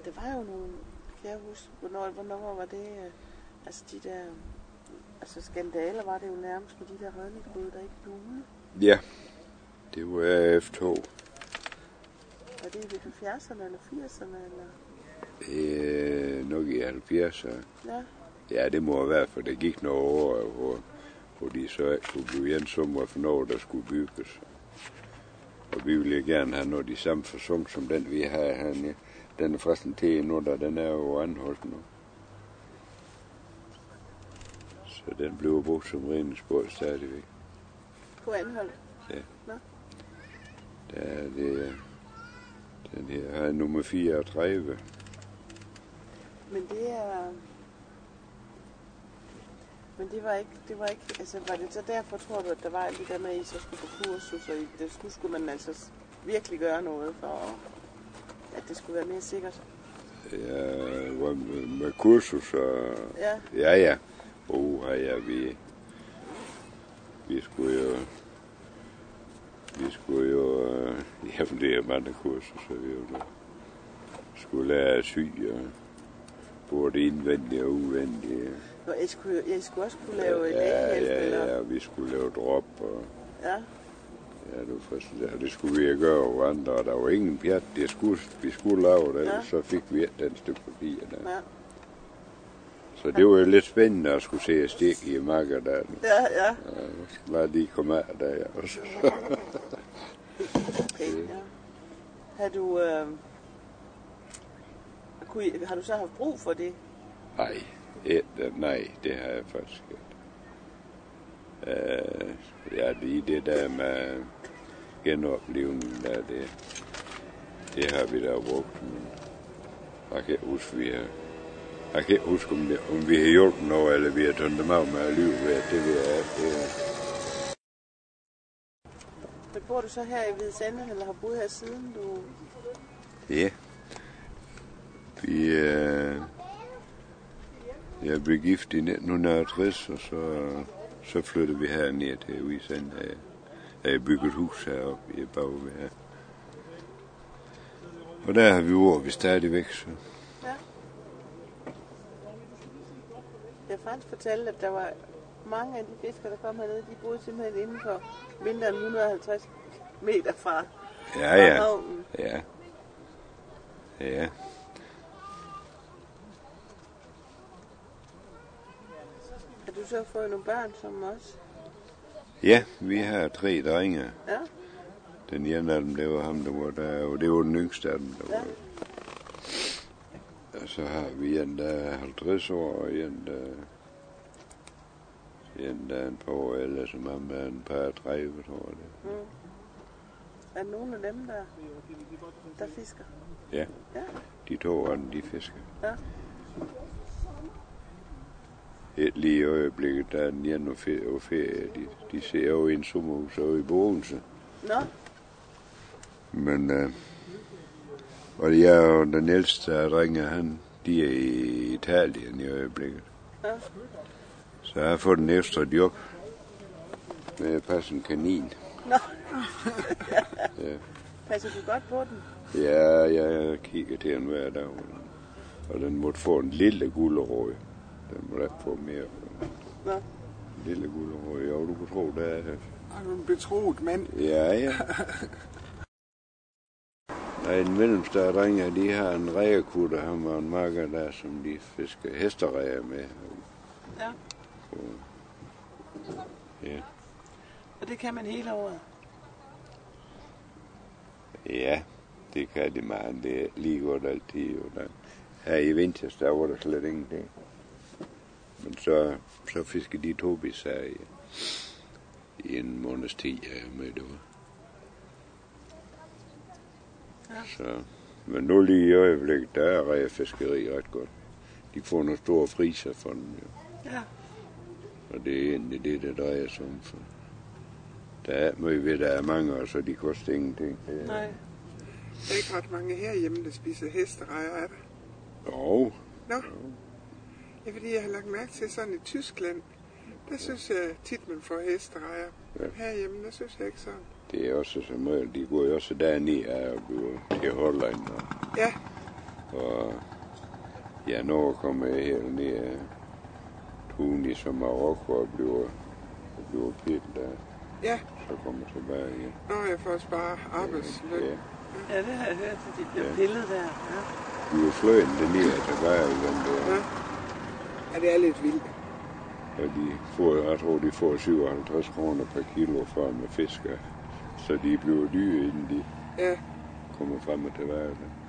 det var jo nogle, kan jeg huske, hvornår var det, altså de der, altså skandaler var det jo nærmest med de der redningsbåde, der ikke duede. Ja, det var F2. Var det i 70'erne eller 80'erne eller? Nok i 70'erne. Ja. Ja, det må være, for det gik nogle år, hvor de så ikke kunne blive ensomme for noget, der skulle bygges. Og vi ville gerne have noget i samme fasong som den, vi har her. Den er forresten til nu, da den er jo anholdt nu. Så den blev brugt som redningsbåd stadigvæk. På Anholt? Ja. Nå. Der er det, den her er nummer 34. Men det er... Men det var ikke, altså var det så derfor, tror du, at der var alt det der med, at I så skulle på kursus, og det skulle man altså virkelig gøre noget for, at det skulle være mere sikkert? Ja, med kursus og... Ja. Ja. Vi skulle jo... Jamen, det er mange kurser, så vi jo skulle lære at sy, og både indvendigt og udvendigt. Og I skulle også kunne lave lægehjælp, eller? Ja, vi skulle lave drop, og... Ja. Ja, det var først, det skulle vi gøre over andre, og der var ingen pjat, vi skulle lave det, ja. Så fik vi den stykke papir der. Ja. Så det var jo lidt spændende at skulle se at stikke i marker der. Ja. Hvad de kom af der, ja. Okay, ja. Har du så haft brug for det? Nej, det har jeg faktisk ikke. Ja, lige det der med genoplevningen der, det har vi da brugt. Jeg kan ikke huske, om vi har hjulpet noget, eller vi har taget dem af med livet. Det ved jeg ikke. Men bor du så her i Hvide Sande, eller har boet her siden du... Ja. Jeg blev gift i 1960, og så flyttede vi herned til Hvide Sande. Jeg har bygget et hus heroppe i bagved her. Og der har vi været vi stadigvæk, så... Ja. Jeg har faktisk fortalt, at der var mange af de fiskere, der kom hernede, de boede simpelthen inden for mindre end 150 meter fra havnen. Ja. Har du så fået nogle børn som os? Ja, vi har 3 drenge. Ja. Den ene af dem, det var ham, der var der, og det var den yngste af dem, der var. Og så har vi en, der er 50 år, og en, der er en par år ældre, som ham er en par 30, tror jeg det. Mm. Er der nogen af dem, der fisker? Ja. De 2 andre, de fisker. Ja. Lige i øjeblikket, der er den ene og ferie. De ser jo i en sommerhus over i Bogense. Nå. Men, og jeg og den ældste af drenge, de er i Italien i øjeblikket. Ja. Så jeg har fået en ekstra job med at passe en kanin. Nå. Ja. Passer du godt på den? Ja, jeg kigger til den hver dag. Og den måtte få en lille gulerod. Den må ikke få mere. Nå. En lille gulerod, jo, du kunne tro, det er... Er du en betroet mand? Ja. Nej, en mellemstørre drenge, de har en rægekutter, ham og en marker der, som de fisker hesteræger med. Ja. Ja. Og det kan man hele året? Ja, det kan de meget. Det er lige godt altid. Her i vinters, der var der slet ingenting. Men så fisker de tobis her i en måneds tid med det. Ja. Så, men nu lige i øjeblikket, der er rægefiskeri ret godt. De får nogle store friser for dem, jo. Ja. Og det er egentlig det, der drejer sig om. For der er meget ved, der er mange, og så de koster ingenting. Nej. Der er ikke ret mange herhjemme, der spiser hesterejer, er der? Jo. Nå. Ja, fordi jeg har lagt mærke til sådan i Tyskland, der synes jeg tit, man får hesterejer. Ja. Herhjemme, der synes jeg ikke sådan. Det er også som regel, de går jo også dernede og bliver til Holland. Ja. Og ja, når kommer jeg helt ned af Tunis og Marokko og bliver pænt der. Ja. Så kommer jeg tilbage igen. Nå, jeg får spare arbejdsløn. Ja. Ja, det har jeg hørt, at de bliver pillet der. Ja. Vi er fløjen dernede og tilbage igen der. Ja. Ja, det er lidt vildt. Og jeg tror, de får 57 kroner per kilo for med fisker. Så de bliver dyre, inden de kommer frem og tilbage.